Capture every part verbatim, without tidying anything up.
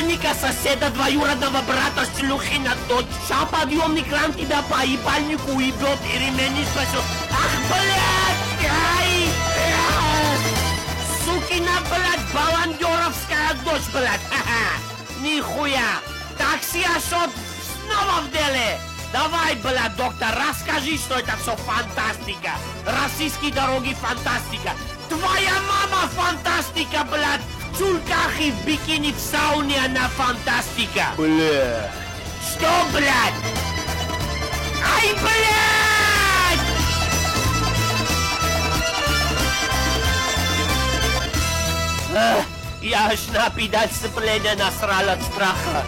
племянника, соседа, двоюродного брата, шлюхина дочь. Ща подъемный кран тебя по ебальнику уебет и ремени спасет. Ах, блядь! Ай! Сукина, блядь, баландеровская дочь, блядь! Ха-ха! Нихуя! Такси Ашот снова в деле! Давай, блядь, доктор, расскажи, что это все фантастика. Российские дороги фантастика. Твоя мама фантастика, блядь. В чулках и в бикини в сауне она фантастика. Блядь. Что, блядь? Ай, блядь! Ах, я аж на педаль сцепления насрал от страха.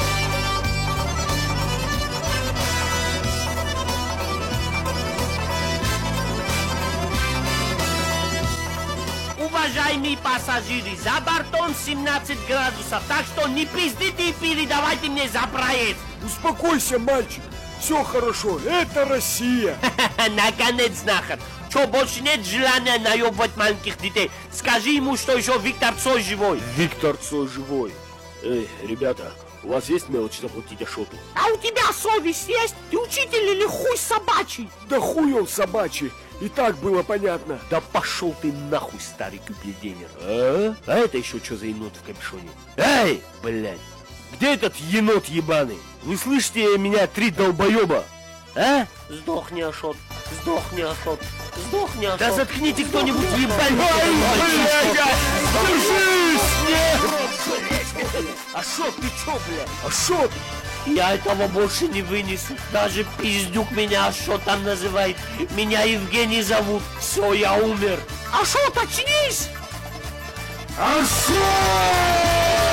Уважаемые пассажиры, за бортом семнадцать градусов, так что не пиздите и передавайте мне за проезд. Успокойся, мальчик. Все хорошо, это Россия. Наконец, нахер. Что, больше нет желания наебывать маленьких детей? Скажи ему, что еще Виктор Цой живой. Виктор Цой живой. Эй, ребята, у вас есть мелочь заплатить Ашоту? А у тебя совесть есть? Ты учитель или хуй собачий? Да хуй он собачий. И так было понятно. Да пошел ты нахуй, старый купледенер. А? А это еще что за енот в капюшоне? Эй, блядь, где этот енот ебаный? Вы слышите меня, три долбоеба? А? Сдохни, Ашот, сдохни, Ашот, сдохни, Ашот. Да заткните кто-нибудь, ебать! Ой, блядь, держись! Нет! Ашот, ты чё, блядь? Ашот! Я этого больше не вынесу. Даже пиздюк меня Ашотом называет. Меня Евгений зовут. Все, я умер. Ашот, очнись! Ашот!